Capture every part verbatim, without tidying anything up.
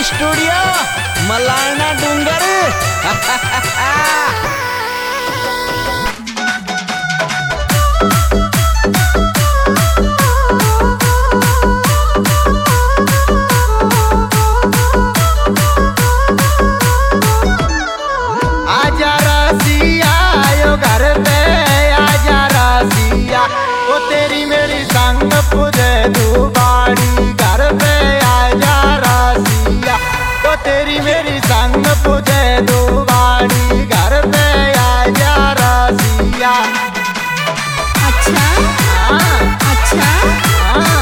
Studio Malarna डूंगर। आजा रसिया यो घर पे आजा रसिया, वो तेरी मेरी संग पुजे दुबाड़ी। घर पे आजा रसिया, वो तेरी मेरी संग पुजे दुबाड़ी। घर पे आजा रसिया। अच्छा हाँ अच्छा हाँ।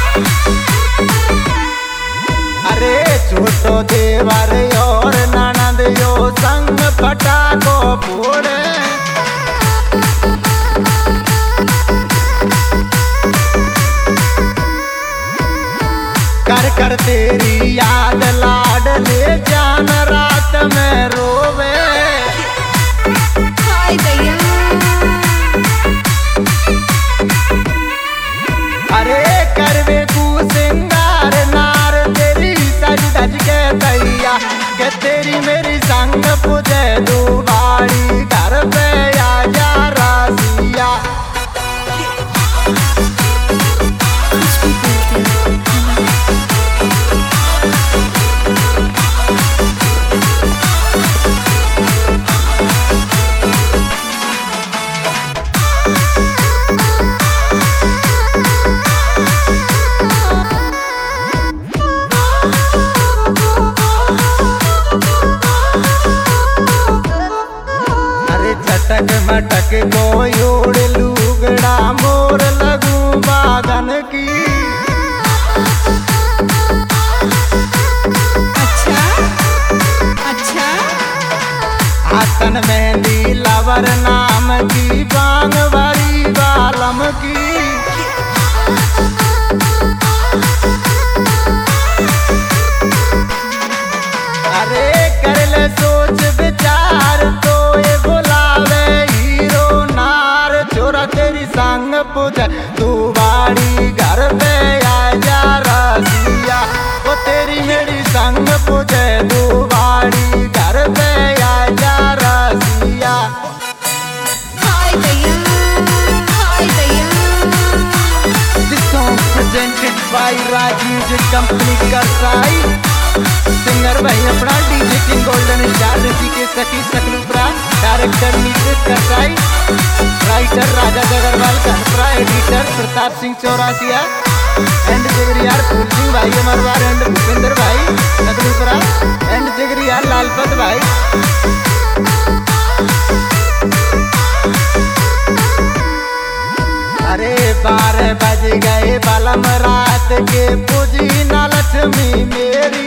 अरे छोटो देवर और ननद यो संग पटाको फोड़े। कर कर तेरी याद लाड ले जान रात में रोवे। हाय दैया अरे करवे कु सिंगार नार तेरी सज धज के दैया, के तेरी मेरी संग पुजे दुबाड़ी। घर पे आजा रसिया। कुछ भी बोलते अरे चटक मटक को ओढ़ लुगड़ा मोर लगू बागन की। अच्छा अच्छा हाथन मेहंदी लवर नाम की बांग बड़ी बालम की। अरे कर ले सोच विचार तो ये बुलावे हीरो नार। छोरा तेरी संग पुज तू बाड़ी। घर पे आजा रसिया, वो तेरी मेरी संग पुजे तू बाड़ी। घर पे आजा रसिया। हाय दैया हाय दैया This song presented by Raj Music Company Kasai। Singer भाई अपना DJ king golden star Rishikesh Sakhi Sakalupra. Director Nitish Kasai. Writer Raja Agrawal Kanpara. Editor Pratap Singh Chaurasia and जिगरियार फूल सिंह भाई अमरवार एंड भूपेंद्र भाई सकलुपरा एंड जिगरियार लालपत भाई। अरे बारह बज गए बलम रात के पूजी न लक्ष्मी मेरी।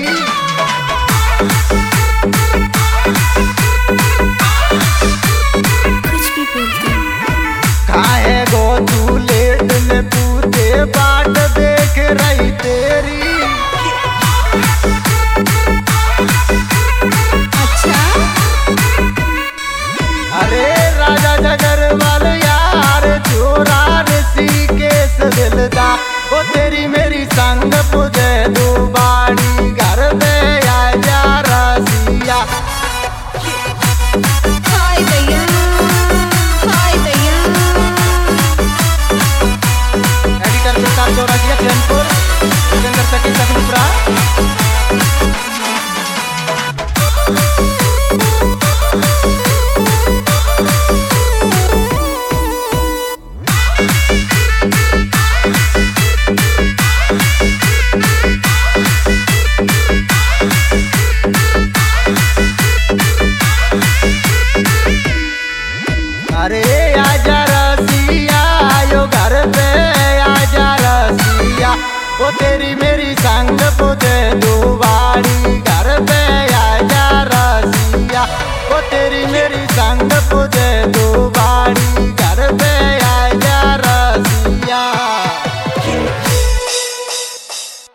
कुछ भी बोलते खाए गो तू लेट में पूछे बाट देख रही तेरी। अच्छा अरे राजा जगरवाल यार छोरा ऋषिकेश दिलदा, वो तेरी मेरी संग पुजे दुबाड़ी। घर पे आजा रसिया। हाय दैया हाय दैया एडिटर प्रताप चौरासिया चैनपुर सिकंदर सखी सकलुपरा। अरे आजा रसिया यो घर पे आजा रसिया, वो तेरी मेरी संग पुजे दुबाड़ी।